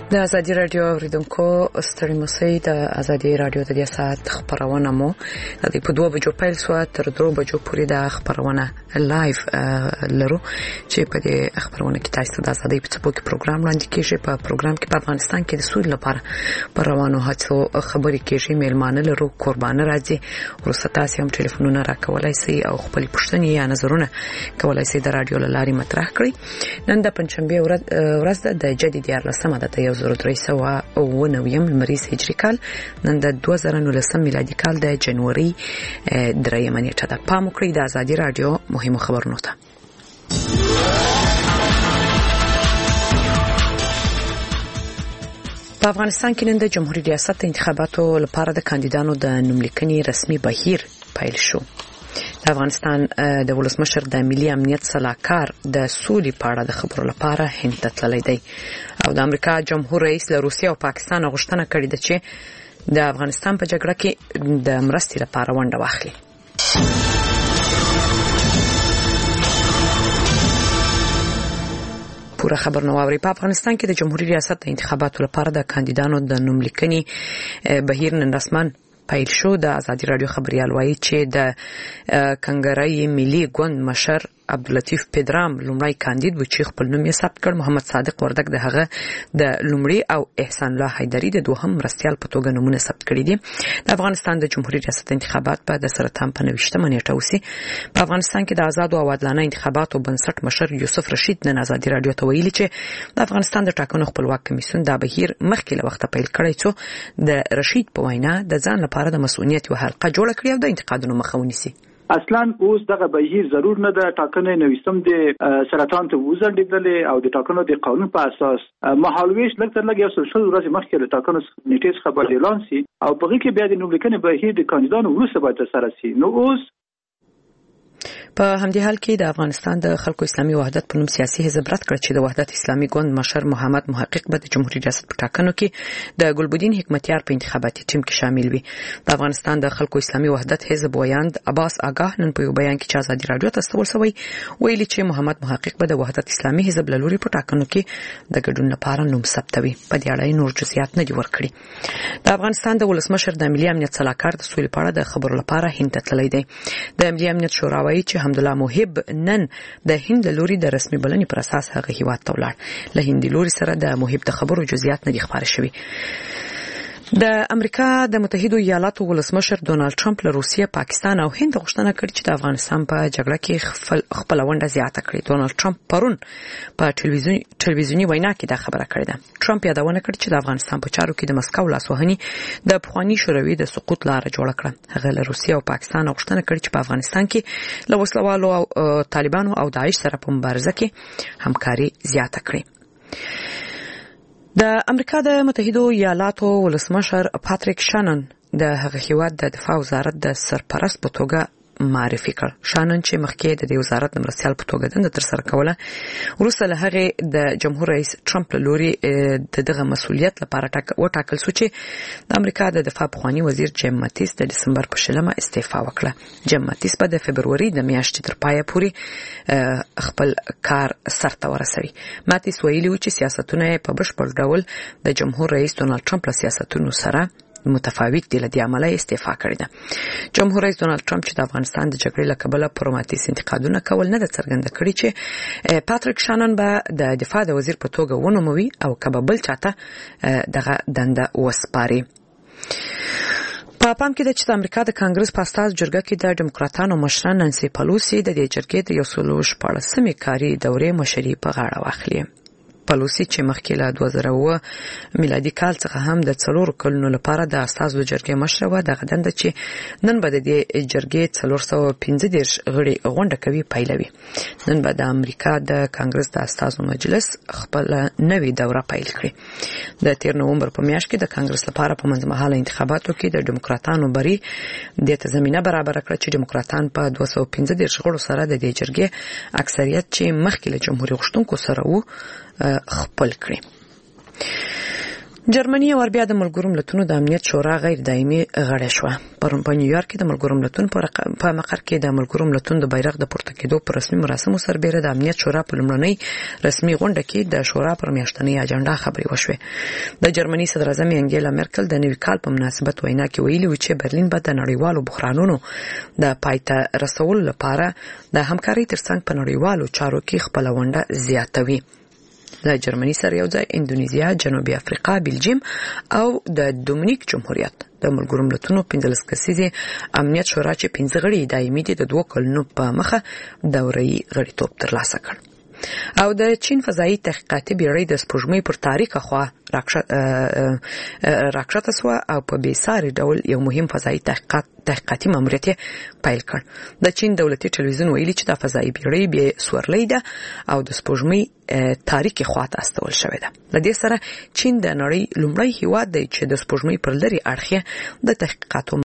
د ازادي رادیو اوریدونکو ستړي مسئ د ازادي رادیو د ساعت خبرونه مو د 2 بجو پیل شو تر 2 بجو پورې د خبرونه لایو لرو چې په دې خبرونه کې تاسو د ازادي په څپو کې پروګرام وړاندې کیږي. په پروګرام کې په افغانستان کې د سولې لپاره پر روانو هڅو خبرې کیږي. میلمانه لرو قربانه راځي. ورسته تاسو هم ټلیفونونه راکولای شئ او خپل پوښتنې یا نظرونه کولای شئ د رادیو لاري مطرح کړئ. نن د پنځشنبه ورځ د جدي 13مه د 1309 لمریز هجری کال، نن د 2019 میلادي کال د جنوري 3 نیټه ده. پام وکړئ د ازادي رادیو مهمو خبرونو ته. په افغانستان کې نن د جمهوریت ریاست انتخاباتو لپاره د کاندیدانو د نوملیکنې رسمي بهیر پیل شو. د افغانستان د ولسمشر د ملي امنیت صلاحکار د سولې په اړه د خبرو لپاره هند ته تللی دی او د امریکا جمهور رئیس له روسیې او پاکستان غوښتنه کړې ده چې د افغانستان په جګړه کې د مرستې لپاره ونډه واخلي. پوره خبر نو اوري. په افغانستان کې د جمهوریت ریاست د انتخاباتو لپاره د کاندیدانو د نوملیکنې بهیر نن رسماً پیل شو. د ازادي رادیو خبريال وایي چې د کنګرای ملي ګوند مشر عبداللطیف پدرام لومړی کاندید و چې خپل نوم یې ثبت کړ. محمد صادق وردګ د هغه د لومړي او احسان الله حیدری د دوهم مرستیال په توګه نومونه ثبت کړي دي. د افغانستان د جمهوریت ریاست انتخابات په د سرطان په 29مه نیټه وسی. په افغانستان کې د آزاد او عادلانه انتخاباتو بنسټ مشر یوسف رشید نن ازادي رادیو ته ویلي چې د افغانستان د ټاکنو خپلواک کمیسیون د بهیر مخکې له وخته پیل کړی څو د رشید په وینا د ځان لپاره د مسؤلیت یو حلقه جوړه کړې او د انتقادونو مخه ونیسي. اصلا اوس دغه بهیر ضرور نه ده. ټاکنې نوښتم د سرطان ته وزړېدلې او د ټاکنو د قانون په اساس مهالويش لږ تر لږه 100 ورځې مخکې د ټاکنو نیټې څخه به اعلان شي او په هغه کې بیا د نوملیکنې بهیر د کاندیدانو وروسته باید ترسره شي. نو اوس په همدې حال کې د افغانستان د خلکو اسلامي وحدت په نوم سیاسي حزب رد کړ چې د وحدت اسلامي ګوند مشر محمد محقق به د جمهوریت ریاست په ټاکنو کې د ګلبدین حکمتیار په انتخاباتي ټیم کې شامل وي. د افغانستان د خلکو اسلامي وحدت حزب ویاند عباس آگاه نن په یو بیان کې چې ازادي رادیو ته استول شوی ویلي چې محمد محقق به د وحدت اسلامي حزب له لوري په ټاکنو کې د ګډون لپاره نوم ثبتوي. په دې اړه نور جزئیات نه دي ورکړي. د افغانستان د ولسمشر د ملي امنیت صلاحکار د سولې په اړه د خبرو لپاره هند ته تللی دی. د ملي امنیت شورا وایي چې حمدالله موهب نن د هند لوري د رسمي بلنې پر اساس هغه هیواد ته ولاړ. له هند لوري سره د موهب د خبرو جزئیات نه دي خبر شوي. د امریکا د متحده ایالاتو ولسمشر ډونالد ټرمپ له روسیې، پاکستان او هند غوښتنه کړې چې د افغانستان په جګړه کې خپل ونډه زیاته کړي. ډونالد ټرمپ پرون په ټلویزیونی وینا کې دا خبره کړې ده. ټرمپ یادونه کړې چې د افغانستان په چارو کې د مسکو لاسوهنې د پخوانی شوروي د سقوط لار جوړه کړه. هغه له روسیې او پاکستان غوښتنه کړې چې په افغانستان کې له وسلوالو او طالبانو او داعش سره په مبارزه کې همکاري زیاته کړي. د امریکا د متحده ایالاتو ولسمشر پاتریک شانن د هغه هیواد د دفاع وزارت د سرپرست په توګه معرفي کړ. شانن چې مخکې د دې وزارت د مرستیال په توګه دنده تر سره کوله، وروسته له هغه د جمهور رئیس ټرمپ له لوري دغه مسؤلیت لپاره وټاکل شو چې د امریکا د دفاع پخوانی وزیر جیم ماتیس د دسمبر په 20مه استعفا وکړه. جیم ماتیس په د فبرवरी د میاشتې تر پایه پورې خپل کار سرته ورسوي. ماتیس ویلي و چې سیاستونه په بشپړ ډول د جمهور رئیس ډونالد ټرمپ له سیاستونو سره متفاوت دي. لدې عمله استعفا کړې ده. جمهور رئیس ډونالد ټرمپ چې د افغانستان د جګړې له کبله پرماتیس انتقادونه کول نه د څرګند کړي چې پاتریک شانن به د دفاع د وزیر په توګه ونوموي او کبه بل چاته دغه دنده وسپاري. په پام کې د چې امریکا د کانګرس په اساس جرګه کې د ډیموکراتانو مشران نانسي پلوسی د دې جرګې د 114مې کاري دورې مشري په غاړه واخلي. پلوسی چې مخکې له 2009 میلادي کال څخه هم د 4 کلونو لپاره د اساسو جرګې مشر و. د غدنده چې نن به د دې جرګې 415 غړي غونډه کوي پیلوي. نن به د امریکا د کانګرس د اساسو مجلس خپل نوې دوره پیل کړي. د 13 نومبر په میاشت کې د کانګرس لپاره په منځمهاله انتخاباتو کې د ډیموکراتانو بری د تضمینه برابر کړ چې ډیموکراتان په 215 غړو سره د دې جرګې اکثریت چې مخکې له جمهوریت غوښتونکو سره وو خپل کړي. جرمني او بیا د ملګرو ملتونو د امنیت شورا غیر دایمي غړی شو. پرون په نیویارک کې د ملګرو ملتونو په مقر کې د ملګرو ملتونو د بیرغ د پورته کېدو پر رسمي مراسمو سربېره د امنیت شورا په لومړنۍ رسمي غونډه کې د شورا پر میاشتنۍ اجنډا خبرې وشوې. د جرمني صدر اعظم انګیلا مرکل د نوي کال په مناسبت وینا کې ویلي و چې برلین به د نړیوالو بحرانونو د پایته رسولو لپاره د همکارۍ ترڅنګ په نړیوالو چارو کې خپل ونډه زیاتوي. د جرمني سره یو ځای اندونیزیا، جنوبي افریقا، بلجیم او د دومینیک جمهوریت د ملګرو ملتونو 15 کسیزه امنیت شورا چې 15 غړي دایمي دي د 2 کلونو په مخه دوري غړیتوب ترلاسه کړ. او د چین فضائي تحقیقاتي بیړۍ د سپوږمۍ پر تاریخه خوا راکښته سو او په بیساري ډول یو مهم فضائي تحقیقاتي ماموریت پیل کړ. د چین دولتي ټلویزیون ویلي چې د فضائي بیړۍ به سورلۍ ده او د سپوږمۍ تاریخي خوا ته استول شوې ده. د دې سره چین د نړۍ لومړی هیواد دی چې د سپوږمۍ پر لري اړخ د تحقیقاتو